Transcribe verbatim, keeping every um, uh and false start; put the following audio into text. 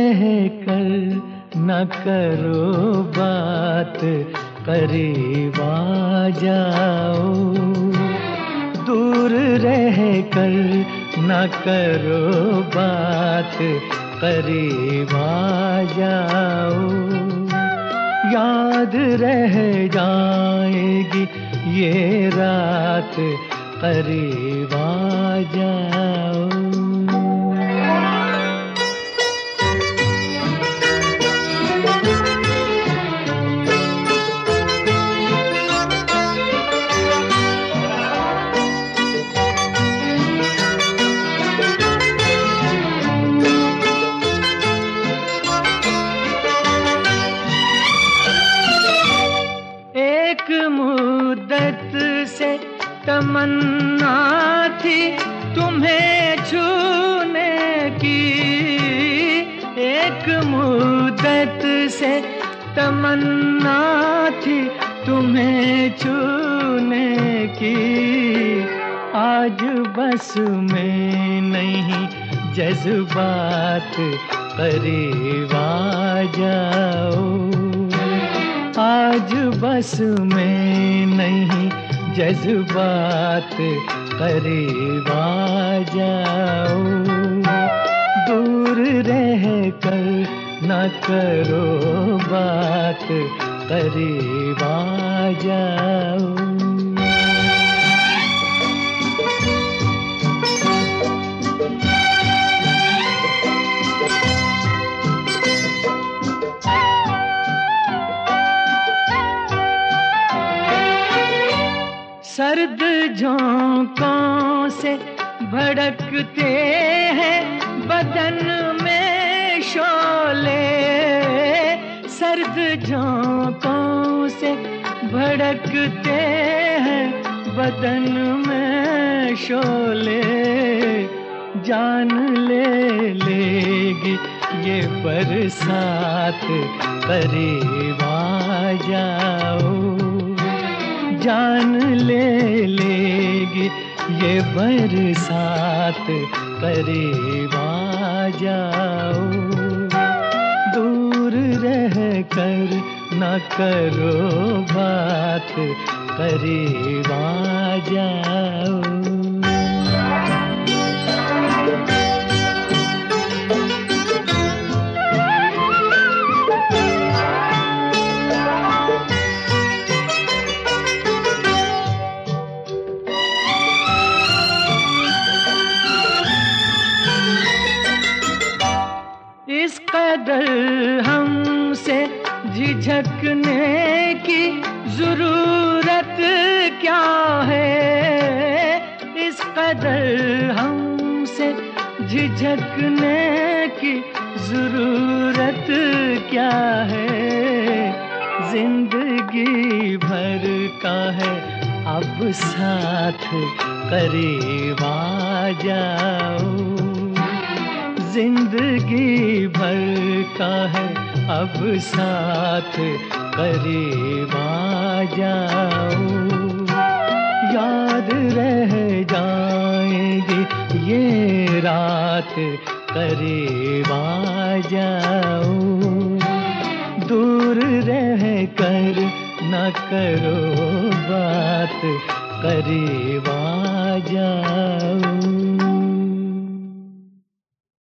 रह कर न करो बात, करीब आ जाओ। दूर रह कर न करो बात, करीब आ जाओ। याद रह जाएगी ये रात, करीब आ जाओ। एक मुद्दत से तमन्ना थी तुम्हें छूने की, एक मुद्दत से तमन्ना थी तुम्हें छूने की। आज बस में नहीं जज्बात, करीब आ जाओ। आज बस में नहीं जज्बात, करीब आ जाओ। दूर रह कर न करो बात, करीब आ जाओ। सर्द झोंकों से भड़कते हैं बदन में शोले, सर्द झोंकों से भड़कते हैं बदन में शोले। जान ले लेगी ये बरसात, करीब आ जाओ। जान ले लेगी ये बरसात, करीब आ जाओ। दूर रह कर न करो बात, करीब आ जाओ। इस कदर हमसे झिझकने की जरूरत क्या है, इस कदर हमसे झिझकने की जरूरत क्या है। जिंदगी भर का है अब साथ, करीब आ जाओ। जिंदगी भर का है अब साथ, करीब आ जाओ। याद रह जाएगी ये रात, करीब आ जाओ। दूर रह कर न करो बात, करीब आ जाओ।